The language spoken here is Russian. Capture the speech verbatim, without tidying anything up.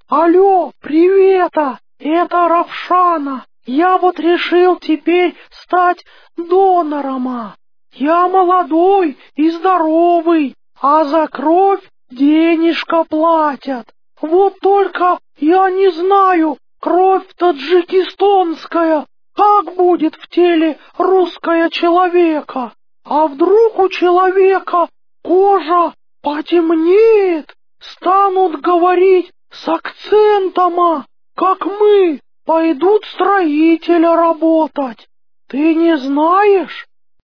Алло, привета, это Равшана. Я вот решил теперь стать донором. а. Я молодой и здоровый, а за кровь денежка платят. Вот только я не знаю, кровь таджикистанская, как будет в теле русского человека. А вдруг у человека кожа потемнеет, станут говорить с акцентом, а, как мы, пойдут строителя работать. Ты не знаешь?